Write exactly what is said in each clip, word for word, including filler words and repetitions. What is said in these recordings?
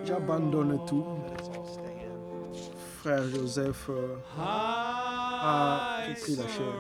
J'abandonne tout. Frère Joseph euh, a tout pris la chair.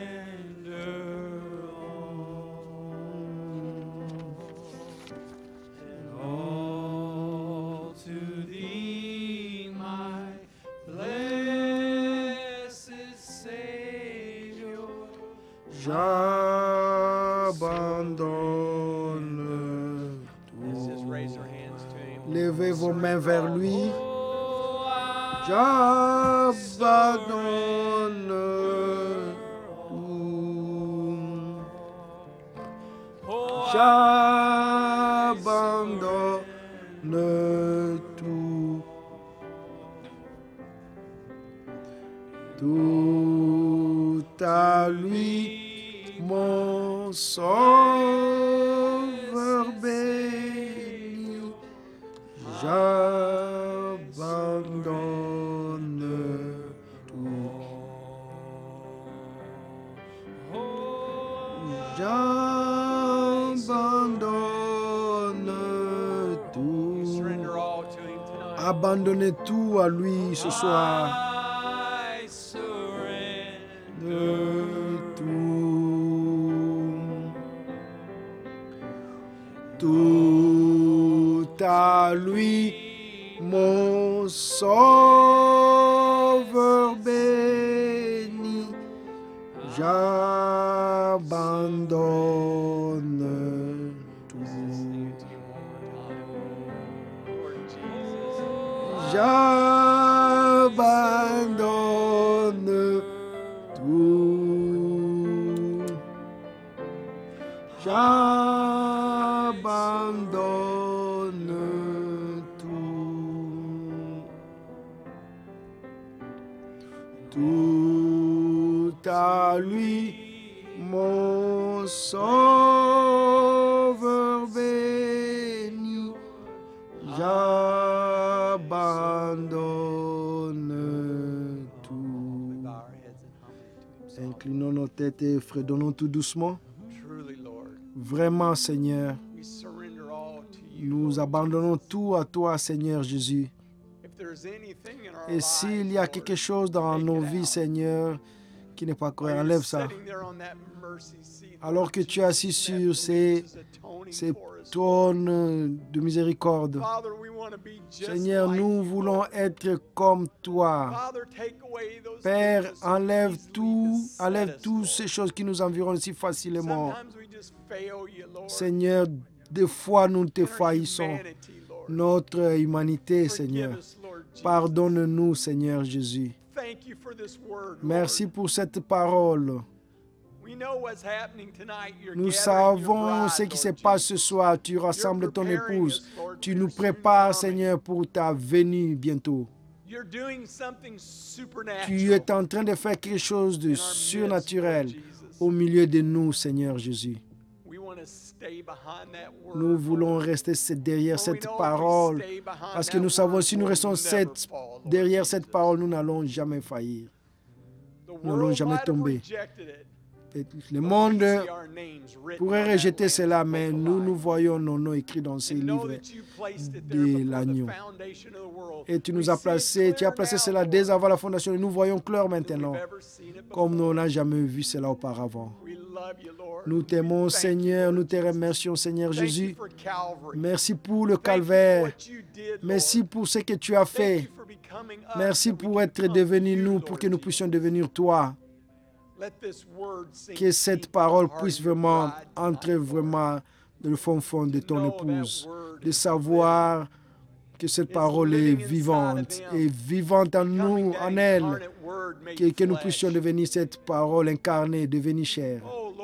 J'abandonne tout. Levez vos mains vers lui. J'abandonne tout. J'abandonne tout. Tout à lui, mon sauveur béni. J'abandonne tout. J'abandonne tout. Abandonnez tout à lui ce soir. Tout à lui, mon sauveur béni. J'abandonne tout. J'abandonne tout. J'abandonne tout. Tout à lui, mon sauveur béni. J'abandonne tout. Inclinons nos têtes et fredonnons tout doucement. Vraiment, Seigneur, nous abandonnons tout à toi, Seigneur Jésus. Et s'il y a quelque chose dans nos vies, Seigneur, qui n'est pas correct, enlève ça. Alors que tu es assis sur ces, ces trônes de miséricorde, Seigneur, nous voulons être comme toi. Père, enlève tout, enlève toutes ces choses qui nous environnent si facilement. Seigneur, des fois nous te faillissons. Notre humanité, Seigneur. Pardonne-nous, Seigneur Jésus. Merci pour cette parole. Nous savons ce qui se passe ce soir. Tu rassembles ton épouse. Tu nous prépares, Seigneur, pour ta venue bientôt. Tu es en train de faire quelque chose de surnaturel au milieu de nous, Seigneur Jésus. Nous voulons rester derrière cette parole parce que nous savons si nous restons cette, derrière cette parole, nous n'allons jamais faillir. Nous n'allons jamais tomber. Le monde pourrait rejeter cela, mais nous, nous voyons nos noms écrits dans ces livres de l'agneau. Et tu nous as placé, tu as placé cela dès avant la fondation. Et nous voyons clair maintenant, comme nous n'avons jamais vu cela auparavant. Nous t'aimons, Seigneur, nous te remercions, Seigneur Jésus. Merci pour le calvaire. Merci pour ce que tu as fait. Merci pour être devenu nous, pour que nous puissions devenir toi. Que cette parole puisse vraiment entrer vraiment dans le fond fond de ton épouse. De savoir que cette parole est vivante et vivante en nous, en elle. Que, que nous puissions devenir cette parole incarnée, devenir chair.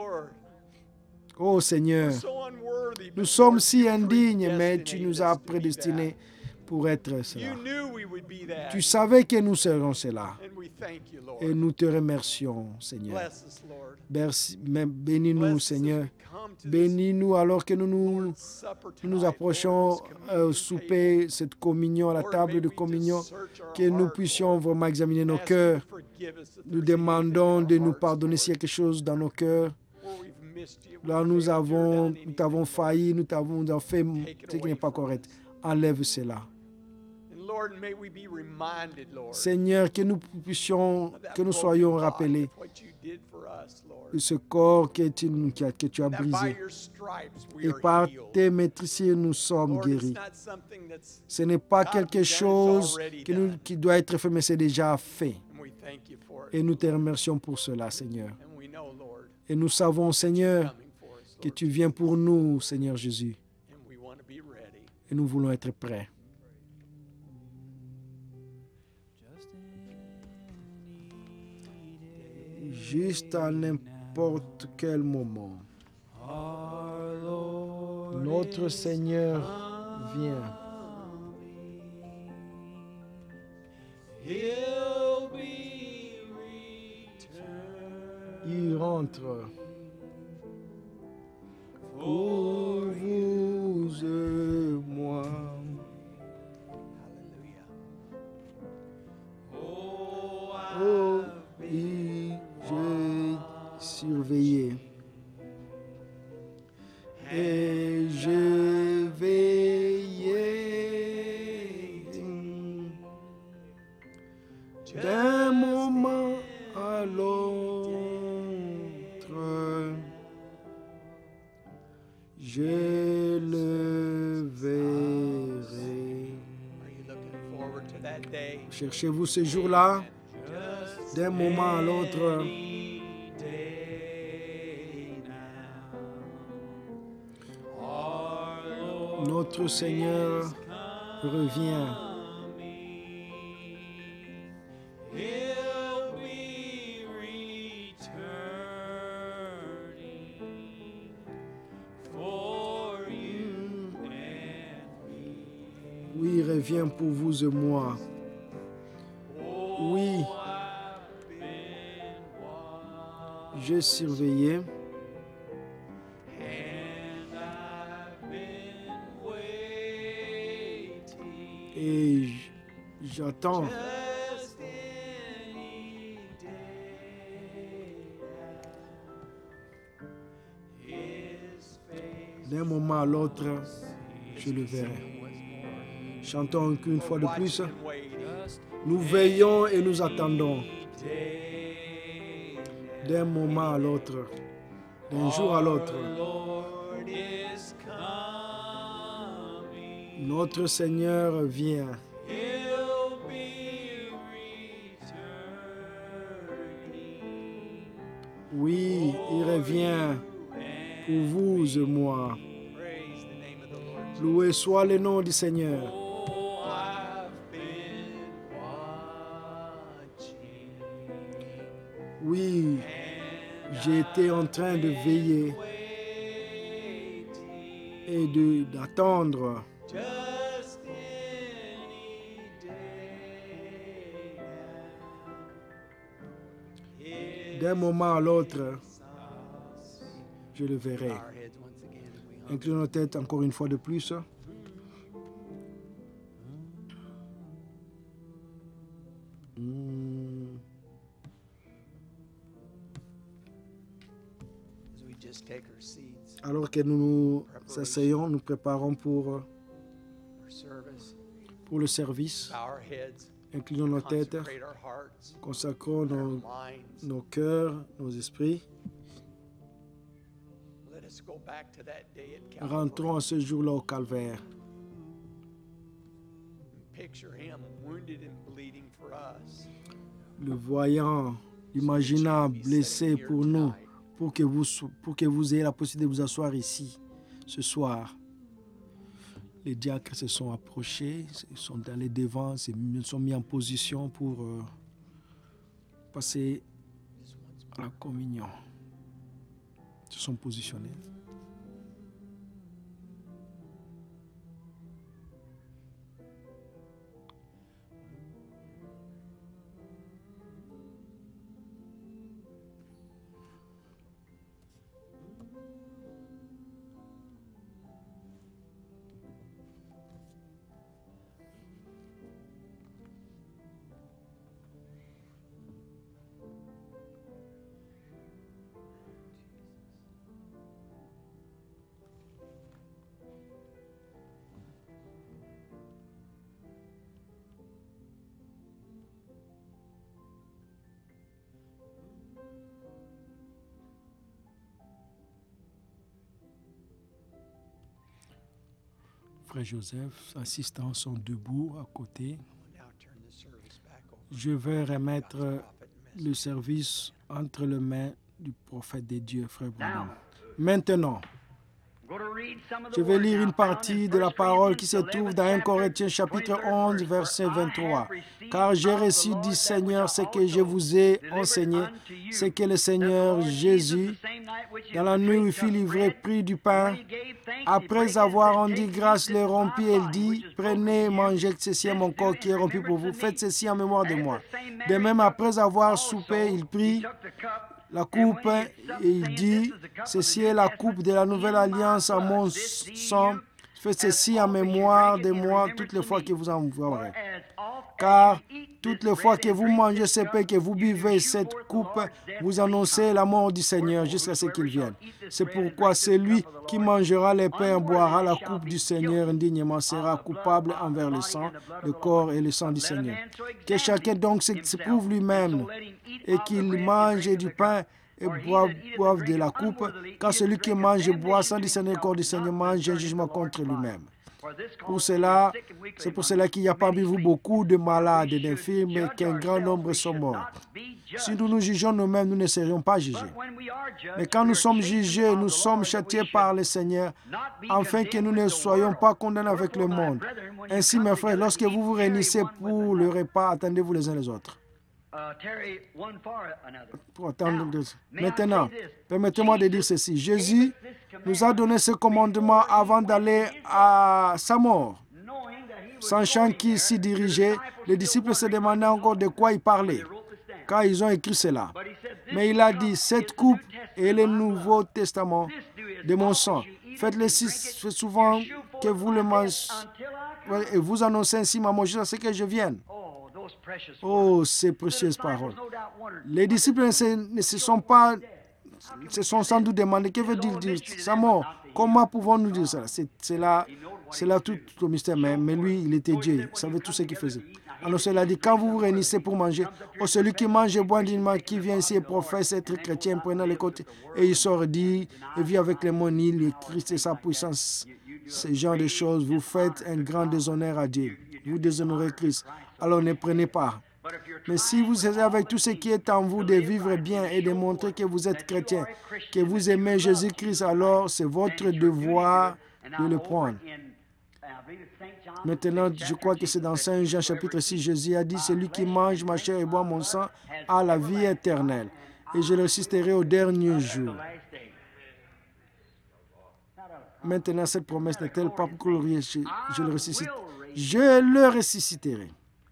Oh Seigneur, nous sommes si indignes, mais tu nous as prédestinés pour être cela. Tu savais que nous serions cela. Et nous te remercions, Seigneur. Bénis-nous, Seigneur. Bénis-nous alors que nous nous, nous approchons au souper, cette communion, à la table de communion, que nous puissions vraiment examiner nos cœurs. Nous demandons de nous pardonner s'il y a quelque chose dans nos cœurs. Là, nous avons, nous t'avons failli, nous t'avons fait ce qui n'est pas correct. Enlève cela. Seigneur, que nous puissions, que nous soyons rappelés de ce corps que tu, que tu as brisé. Et par tes meurtrissures, nous sommes guéris. Ce n'est pas quelque chose qui, nous, qui doit être fait, mais c'est déjà fait. Et nous te remercions pour cela, Seigneur. Et nous savons, Seigneur, que tu viens pour nous, Seigneur Jésus. Et nous voulons être prêts. Juste à n'importe quel moment, notre Seigneur vient. Il rentre pour vous et moi. Oh, oui, j'ai surveillé et j'ai veillé d'un moment à l'autre. Je le verrai. Cherchez-vous ce jour-là, d'un moment à l'autre. Notre Seigneur revient. Oui, il revient pour vous et moi. Oui, j'ai surveillé et j'attends. D'un moment à l'autre, je le verrai. Chantons une fois de plus. Nous veillons et nous attendons. D'un moment à l'autre, d'un jour à l'autre. Notre Seigneur vient. Oui, il revient pour vous et moi. Loué soit le nom du Seigneur. Oui, j'ai été en train de veiller et de, d'attendre. D'un moment à l'autre, je le verrai. Inclinons nos têtes encore une fois de plus. Hmm. Alors que nous nous asseyons, nous préparons pour, pour le service. Inclinons nos têtes, consacrons nos, nos cœurs, nos esprits. Rentrons à ce jour-là au Calvaire. Le voyant, imaginant, blessé pour nous, pour que, vous, pour que vous ayez la possibilité de vous asseoir ici, ce soir. Les diacres se sont approchés, ils sont allés devant, se sont mis en position pour euh, passer à la communion. Ils se sont positionnés. frère Joseph, assistants sont debout à côté. Je vais remettre le service entre les mains du prophète de Dieu, frère Branham. Maintenant, je vais lire une partie de la parole qui se trouve dans un Corinthiens chapitre onze, verset vingt-trois. « Car j'ai reçu du Seigneur ce que je vous ai enseigné, c'est que le Seigneur Jésus, dans la nuit où il fut livré, prit du pain. Après avoir rendu grâce, le rompit et il dit, « Prenez, mangez, ceci est mon corps qui est rompu pour vous. Faites ceci en mémoire de moi. » De même, après avoir soupé, il prit la coupe et il dit, « Ceci est la coupe de la nouvelle alliance à mon sang. Faites ceci en mémoire de moi toutes les fois que vous en boirez. Car toutes les fois que vous mangez ce pain, que vous buvez cette coupe, vous annoncez la mort du Seigneur jusqu'à ce qu'il vienne. C'est pourquoi celui qui mangera le pain et boira la coupe du Seigneur indignement sera coupable envers le sang, le corps et le sang du Seigneur. Que chacun donc se prouve lui-même et qu'il mange du pain et boive, boive de la coupe, car celui qui mange et boit sans discerner le corps du Seigneur mange un jugement contre lui-même. Pour cela, c'est pour cela qu'il n'y a parmi vous beaucoup de malades et d'infirmes et qu'un grand nombre sont morts. Si nous nous jugeons nous-mêmes, nous ne serions pas jugés. Mais quand nous sommes jugés, nous sommes châtiés par le Seigneur, afin que nous ne soyons pas condamnés avec le monde. Ainsi, mes frères, lorsque vous vous réunissez pour le repas, attendez-vous les uns les autres. Pour attendre. Maintenant, permettez-moi de dire ceci. Jésus nous a donné ce commandement avant d'aller à sa mort. Sachant qu'il s'y dirigeait, les disciples se demandaient encore de quoi il parlait, car ils ont écrit cela. Mais il a dit, cette coupe est le Nouveau Testament de mon sang. Faites-le si souvent que vous le mangez, et vous annoncez ainsi ma mort jusqu'à ce que je vienne. Oh, ces précieuses paroles. Les disciples ne se, ne se sont pas, se sont sans doute demandé, que veut dire, dire sa mort? Comment pouvons-nous dire cela? C'est là, c'est là tout, tout le mystère. Mais, mais lui, il était Dieu, il savait tout ce qu'il faisait. Alors cela dit, quand vous vous réunissez pour manger, oh, celui qui mange et boit dignement, qui vient ici et professe être chrétien, prenant les côtés, et il sort, dit, et vit avec les monies, le Christ et sa puissance, ce genre de choses, vous faites un grand déshonneur à Dieu. Vous déshonorez Christ. Alors ne prenez pas. Mais si vous essayez avec tout ce qui est en vous de vivre bien et de montrer que vous êtes chrétien, que vous aimez Jésus-Christ, alors c'est votre devoir de le prendre. Maintenant, je crois que c'est dans Saint Jean chapitre six, Jésus a dit, « Celui qui mange ma chair et boit mon sang a la vie éternelle, et je le ressusciterai au dernier jour. » Maintenant, cette promesse n'est-elle pas glorieuse? Je, je le ressuscite. Je le ressusciterai.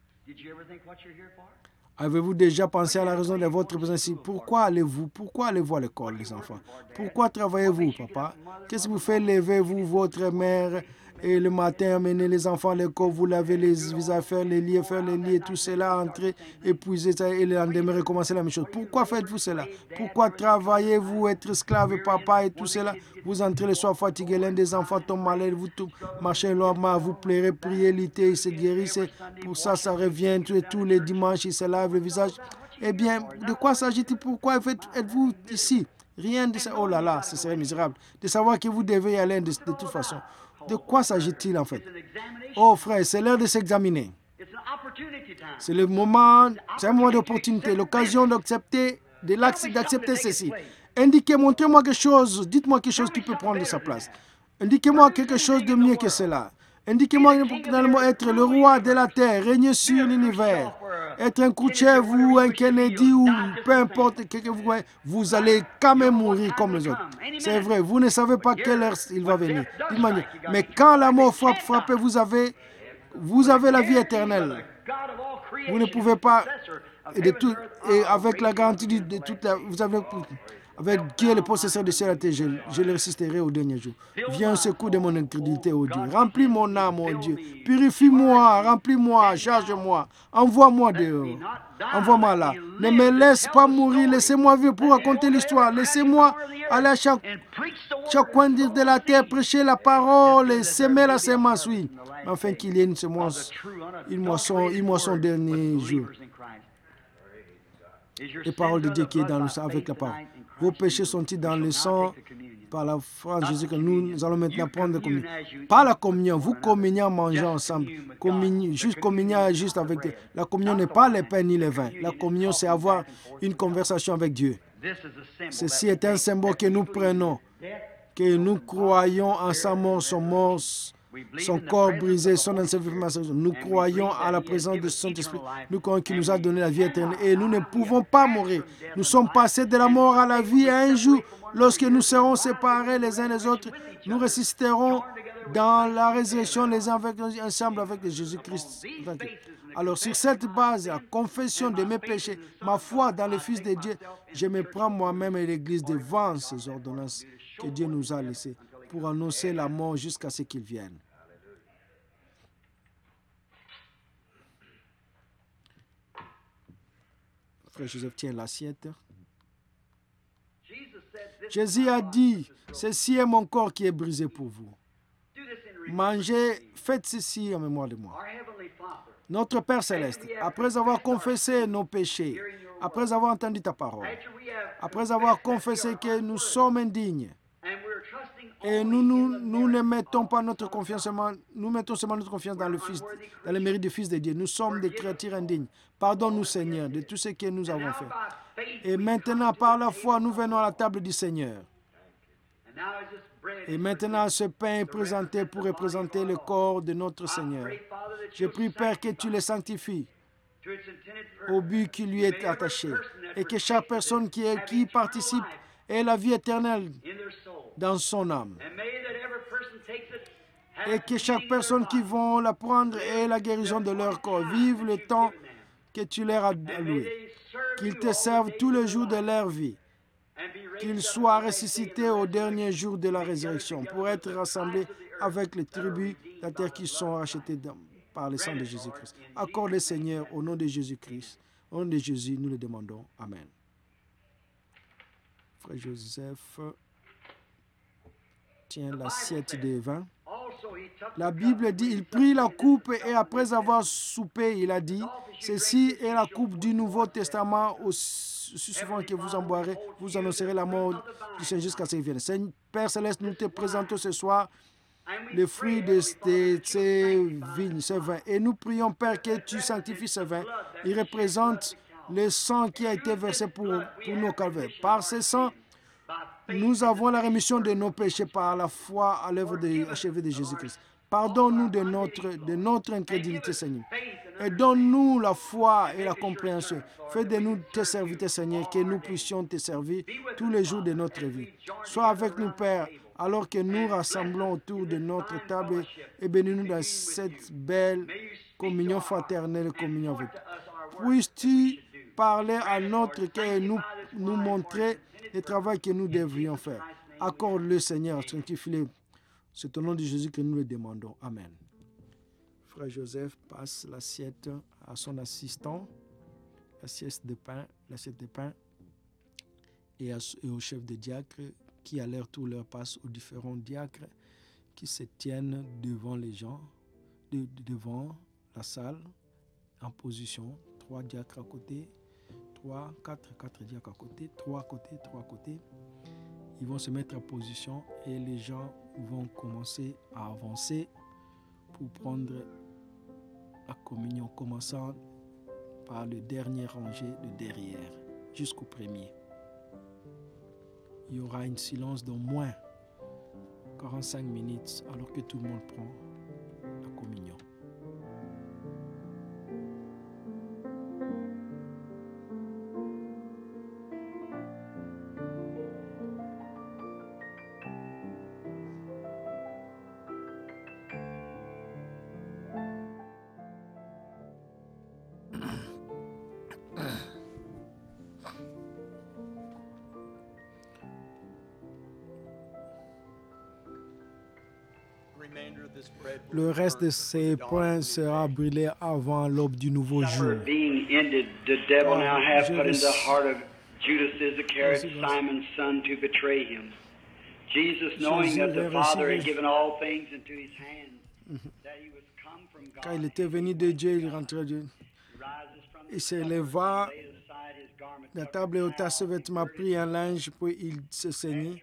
Avez-vous déjà pensé à la raison de votre présence ici? Pourquoi allez-vous? Pourquoi allez-vous à l'école, les enfants? Pourquoi travaillez-vous, papa? Qu'est-ce qui vous fait lever, vous, votre mère, et le matin, amener les enfants à l'école, vous lavez les visages, faire les lits, faire les lits, et tout cela, entrer, épuiser ça, et le lendemain, recommencer la même chose. Pourquoi faites-vous cela? Pourquoi travaillez-vous, être esclave, papa, et tout cela? Vous entrez le soir fatigué, l'un des enfants tombe malade, vous marchez loin, vous pleurez, priez, luttez, il se guérit. Pour ça, ça revient tous, tous les dimanches, il se lave le visage. Eh bien, de quoi s'agit-il? Pourquoi êtes-vous ici? Rien de ça. Oh là là, ce serait misérable. De savoir que vous devez y aller de, de toute façon. De quoi s'agit-il en fait? Oh frère, c'est l'heure de s'examiner. C'est le moment, c'est un moment d'opportunité, l'occasion d'accepter, d'accepter ceci. Indiquez, montrez-moi quelque chose, dites-moi quelque chose qui peut prendre sa place. Indiquez-moi quelque chose de mieux que cela. Indiquez-moi finalement être le roi de la terre, régner sur l'univers. Être un Khrouchtchev ou un Kennedy ou peu importe que vous voyez, vous allez quand même mourir comme les autres. C'est vrai, vous ne savez pas quelle heure il va venir. Mais quand la mort frappe, frappe, vous avez, vous avez la vie éternelle. Vous ne pouvez pas, et, de tout, et avec la garantie de, de toute la, vous avez, avec qui est le possesseur de ciel et de terre, je, je le résisterai au dernier jour. Viens au secours de mon incrédulité, ô Dieu. Remplis mon âme, ô Dieu. Purifie-moi, remplis-moi, charge-moi. Envoie-moi dehors. Envoie-moi là. Ne me laisse pas mourir. Laissez-moi vivre pour raconter l'histoire. Laissez-moi aller à chaque, chaque coin de la terre, prêcher la parole et s'aimer la sémence, oui. Afin qu'il y ait une semence, une moisson, une moisson dernier jour. Les paroles de Dieu qui est dans le sang avec la parole. Vos péchés sont-ils dans le sang par la foi en Jésus que nous, nous allons maintenant prendre la communion. Pas la communion, vous communiez en mangeant ensemble. Communion, juste communier juste avec Dieu. La communion n'est pas les pains ni les vins. La communion, c'est avoir une conversation avec Dieu. Ceci est un symbole que nous prenons, que nous croyons en sa mort, son mort, son corps brisé, son ensevelissement. Nous croyons à la présence de son Esprit. Nous croyons qu'il nous a donné la vie éternelle. Et nous ne pouvons pas mourir. Nous sommes passés de la mort à la vie. Et un jour, lorsque nous serons séparés les uns des autres, nous ressusciterons dans la résurrection les uns avec, ensemble avec Jésus-Christ. Alors, sur cette base, la confession de mes péchés, ma foi dans le Fils de Dieu, je me prends moi-même et l'Église devant ces ordonnances que Dieu nous a laissées pour annoncer la mort jusqu'à ce qu'il vienne. Frère Joseph tient l'assiette. Jésus a dit, ceci est mon corps qui est brisé pour vous. Mangez, faites ceci en mémoire de moi. Notre Père Céleste, après avoir confessé nos péchés, après avoir entendu ta parole, après avoir confessé que nous sommes indignes, et nous, nous, nous ne mettons pas notre confiance seulement, nous mettons seulement notre confiance dans le Fils, dans le mérite du Fils de Dieu. Nous sommes des créatures indignes. Pardonne-nous, Seigneur, de tout ce que nous avons fait. Et maintenant, par la foi, nous venons à la table du Seigneur. Et maintenant, ce pain est présenté pour représenter le corps de notre Seigneur. Je prie, Père, que tu le sanctifies au but qui lui est attaché et que chaque personne qui, est, qui participe ait la vie éternelle dans son âme. Et que chaque personne qui va la prendre ait la guérison de leur corps. Vive le temps que tu leur as alloué. Qu'ils te servent tous les jours de leur vie. Qu'ils soient ressuscités au dernier jour de la résurrection pour être rassemblés avec les tribus de la terre qui sont rachetées par le sang de Jésus-Christ. Accorde, Seigneur, au nom de Jésus-Christ. Au nom de Jésus, nous le demandons. Amen. Frère Joseph tient l'assiette de vin. La Bible dit, il prit la coupe et après avoir soupé, il a dit, ceci est la coupe du Nouveau Testament, aussi souvent que vous en boirez, vous annoncerez la mort du Seigneur jusqu'à ce qu'il vienne. Seigneur, Père Céleste, nous te présentons ce soir les fruits de, de ces vignes, ce vin. Et nous prions, Père, que tu sanctifies ce vin. Il représente le sang qui a été versé pour, pour nos calvaires. Par ce sang, nous avons la rémission de nos péchés par la foi à l'œuvre achevée de Jésus-Christ. Pardonne-nous de notre, de notre incrédulité, Seigneur. Et donne-nous la foi et la compréhension. Fais de nous tes serviteurs, Seigneur, que nous puissions te servir tous les jours de notre vie. Sois avec nous, Père, alors que nous rassemblons autour de notre table et bénis-nous dans cette belle communion fraternelle, communion avec toi. Puisses-tu parler à notre cœur et nous, nous montrer le travail que nous devrions faire. Accorde-le, Seigneur, sanctifie-le. C'est au nom de Jésus que nous le demandons. Amen. Frère Joseph passe l'assiette à son assistant, l'assiette de pain, l'assiette de pain, et, à, et au chef de diacre qui à leur tour leur passe aux différents diacres qui se tiennent devant les gens, de, devant la salle, en position, trois diacres à côté, trois, quatre, quatre diacres à côté, trois à côté, trois à côté. Ils vont se mettre en position et les gens vont commencer à avancer pour prendre la communion, commençant par le dernier rangé de derrière jusqu'au premier. Il y aura un silence d'au moins quarante-cinq minutes alors que tout le monde prend la communion. Le reste de ces points sera brûlé avant l'aube du nouveau jour. Being ended, the devil now hath put in the heart of Judas Iscariot, Simon's son, to betray him. Jesus, knowing that the Father had given all things into his hands, that he was come from God. Quand il était venu de Dieu, il rentrait de Dieu. Il se leva de la table et ôta ses vêtements, prit un linge, puis il se ceignit.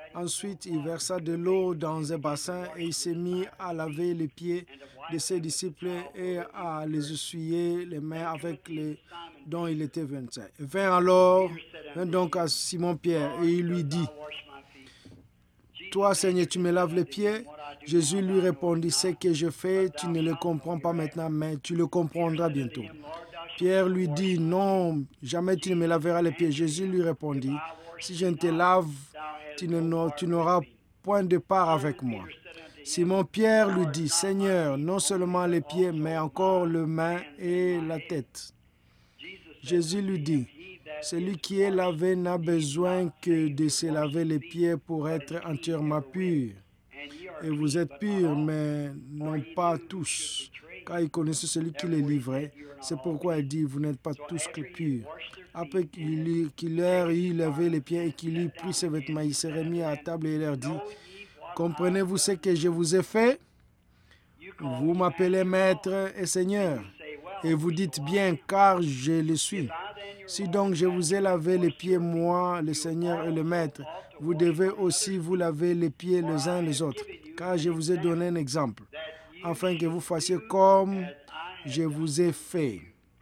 Ensuite, il versa de l'eau dans un bassin et il s'est mis à laver les pieds de ses disciples et à les essuyer les mains avec les dont il était venu. Vint alors, vint donc à Simon-Pierre et il lui dit, « Toi, Seigneur, tu me laves les pieds ?» Jésus lui répondit, « Ce que je fais, tu ne le comprends pas maintenant, mais tu le comprendras bientôt. » Pierre lui dit, « Non, jamais tu ne me laveras les pieds. » Jésus lui répondit, « Si je ne te lave, tu n'auras point de part avec moi. » Simon-Pierre lui dit, « Seigneur, non seulement les pieds, mais encore les mains et la tête. » Jésus lui dit, « Celui qui est lavé n'a besoin que de se laver les pieds pour être entièrement pur. Et vous êtes purs, mais non pas tous, car il connaissait celui qui les livrait. C'est pourquoi il dit, vous n'êtes pas tous purs. » Après qu'il, qu'il leur eut lavé les pieds et qu'il eut pris ses vêtements, il s'est remis à table et leur dit, « Comprenez-vous ce que je vous ai fait? Vous m'appelez Maître et Seigneur, et vous dites bien, car je le suis. Si donc je vous ai lavé les pieds, moi, le Seigneur et le Maître, vous devez aussi vous laver les pieds les uns les autres, car je vous ai donné un exemple, afin que vous fassiez comme je vous ai fait. »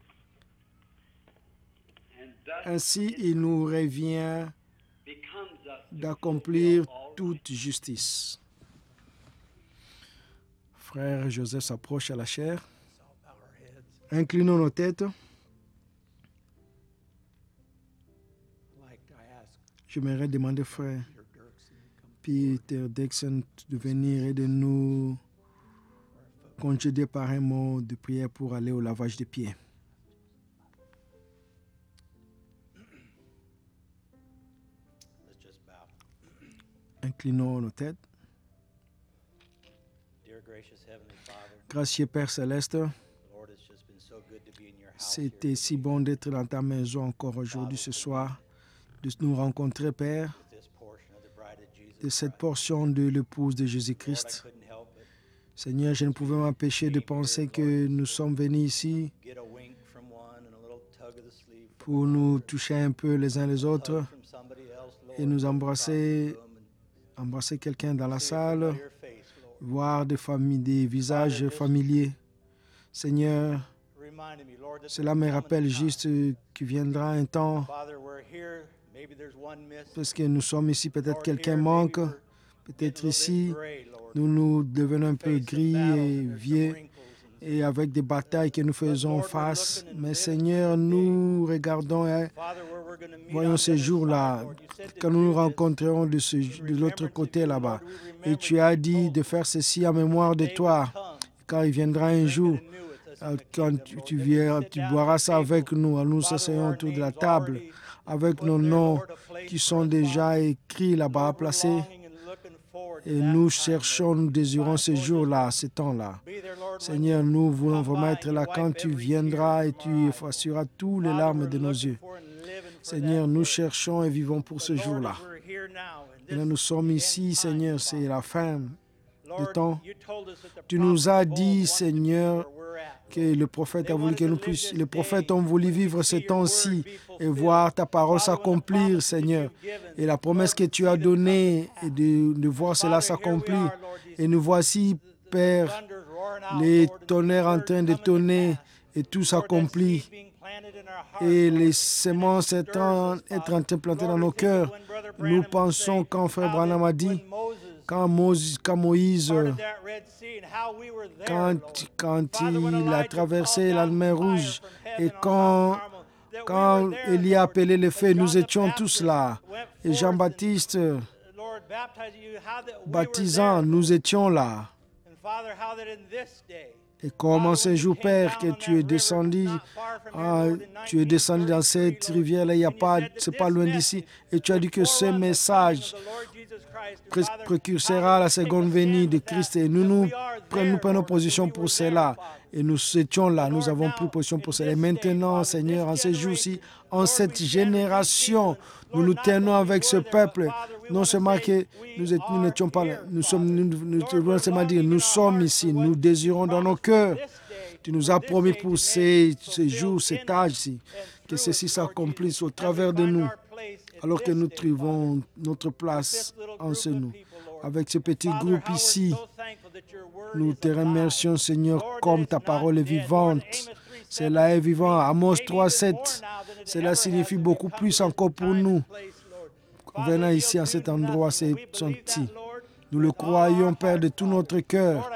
Ainsi, il nous revient d'accomplir toute justice. Frère Joseph s'approche à la chair. Inclinons nos têtes. J'aimerais demander, frère Peter Dixon, de venir et de nous congédier par un mot de prière pour aller au lavage des pieds. Inclinons nos têtes. Gracieux Père Céleste, c'était si bon d'être dans ta maison encore aujourd'hui, ce soir, de nous rencontrer, Père, de cette portion de l'épouse de Jésus-Christ. Seigneur, je ne pouvais m'empêcher de penser que nous sommes venus ici pour nous toucher un peu les uns les autres et nous embrasser, embrasser quelqu'un dans la salle, voir des familles, des visages familiers. Seigneur, cela me rappelle juste qu'il viendra un temps, parce que nous sommes ici, peut-être quelqu'un manque, peut-être ici, nous nous devenons un peu gris et vieux, et avec des batailles que nous faisons face. Mais Seigneur, nous regardons et voyons ce jour-là, quand nous nous rencontrerons de, ce, de l'autre côté là-bas. Et tu as dit de faire ceci en mémoire de toi, car il viendra un jour, quand tu, tu, viens, tu boiras ça avec nous, nous nous asseyons autour de la table, avec nos noms qui sont déjà écrits là-bas, placés. Et nous cherchons, nous désirons ce jour-là, ce temps-là. Seigneur, nous voulons vraiment être là quand tu viendras et tu effaceras tous les larmes de nos yeux. Seigneur, nous cherchons et vivons pour ce jour-là. Et là, nous sommes ici, Seigneur, c'est la fin du temps. Tu nous as dit, Seigneur, que le prophète a voulu que nous puissions, les prophètes ont voulu vivre ce temps-ci et voir ta parole s'accomplir, Seigneur. Et la promesse que tu as donnée est de, de voir cela s'accomplir. Et nous voici, Père, les tonnerres en train de tonner et tout s'accomplit. Et les semences être en, être en train de planter dans nos cœurs. Nous pensons quand Frère Branham a dit, quand Moïse, quand, Moïse, quand, quand il a traversé la mer Rouge et quand, quand Élie a appelé les feux, nous étions tous là. Et Jean-Baptiste baptisant, nous étions là. Et comment ce jour, Père, que tu es descendu, ah, tu es descendu dans cette rivière-là, il y a pas, c'est pas loin d'ici, et tu as dit que ce message précursera la seconde venue de Christ, et nous nous prenons, nous prenons position pour cela, et nous étions là, nous avons pris position pour cela. Et maintenant, Seigneur, en ce jour-ci, en cette génération, nous nous tenons avec ce peuple, non seulement que nous, est, nous n'étions pas là, nous sommes, nous, nous, nous, seulement dire, nous sommes ici, nous désirons dans nos cœurs. Tu nous as promis pour ces, ces jours, cet âge-ci, que ceci s'accomplisse au travers de nous. alors que nous trouvons notre place en ce nous. Avec ce petit groupe ici, nous te remercions, Seigneur, comme ta parole est vivante. Cela est vivant. Amos trois, sept. Cela signifie beaucoup plus encore pour nous. Venant ici à cet endroit, c'est son petit. Nous le croyons, Père, de tout notre cœur.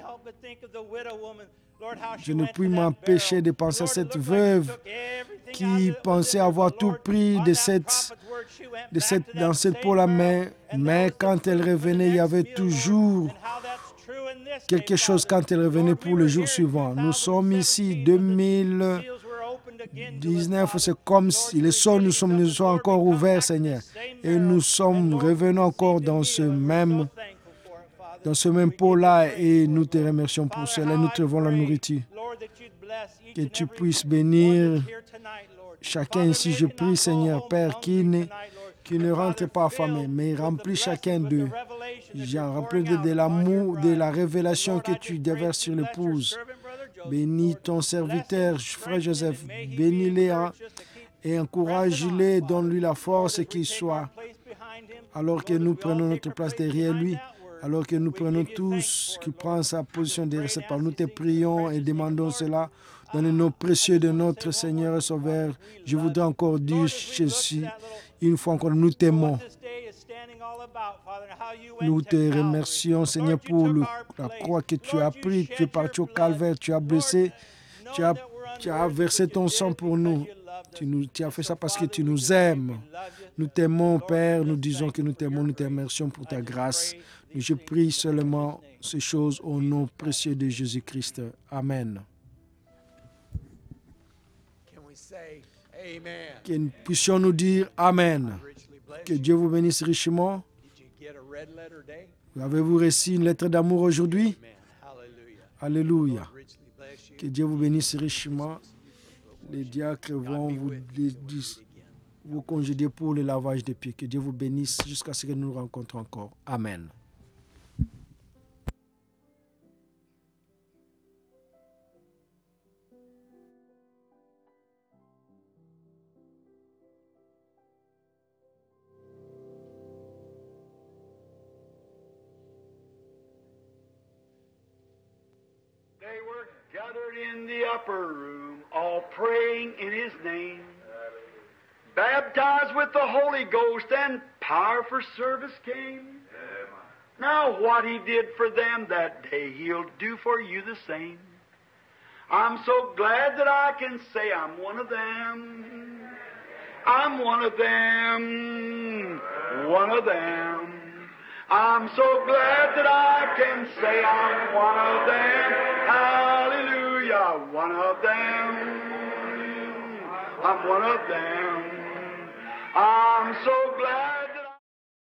Je ne puis m'empêcher de penser à cette veuve qui pensait avoir tout pris de cette, de cette, dans cette peau-là, mais, mais quand elle revenait, il y avait toujours quelque chose quand elle revenait pour le jour suivant. Nous sommes ici, deux mille dix-neuf, c'est comme si les sols nous sommes, nous sont encore ouverts, Seigneur. Et nous sommes revenus encore dans ce même, dans ce même pot-là et nous te remercions pour cela. Nous te devons la nourriture. Que tu puisses bénir chacun ici. Je prie, Seigneur, Père, qui ne, qui ne rentre pas affamé, mais remplis chacun d'eux. J'ai rempli de, de l'amour, de la révélation que tu déverses sur l'épouse. Bénis ton serviteur, frère Joseph. Bénis-les et encourage-les. Donne-lui la force qu'il soit. Alors que nous prenons notre place derrière lui, alors que nous prenons tous qui prend sa position derrière cette parole, nous te prions et demandons cela dans le nom précieux de notre Seigneur et Sauveur. Je voudrais encore dire ceci, une fois encore, nous t'aimons. Nous te remercions, Seigneur, pour le, la croix que tu as pris. Tu es parti au calvaire, tu as blessé, tu as, tu as versé ton sang pour nous. Tu, nous. tu as fait ça parce que tu nous aimes. Nous t'aimons, Père. Nous disons que nous t'aimons. Nous te remercions pour ta grâce. Je prie seulement ces choses au nom précieux de Jésus-Christ. Amen. Que nous puissions nous dire Amen. Que Dieu vous bénisse richement. Avez-vous reçu une lettre d'amour aujourd'hui? Alléluia. Que Dieu vous bénisse richement. Les diacres vont vous, vous congédier pour le lavage des pieds. Que Dieu vous bénisse jusqu'à ce que nous nous rencontrons encore. Amen. They were gathered in the upper room, all praying in His name, baptized with the Holy Ghost, and power for service came. Now what He did for them that day, He'll do for you the same. I'm so glad that I can say I'm one of them. I'm one of them. One of them. I'm so glad that I can say I'm one of them. Hallelujah, one of them. I'm one of them. I'm so glad.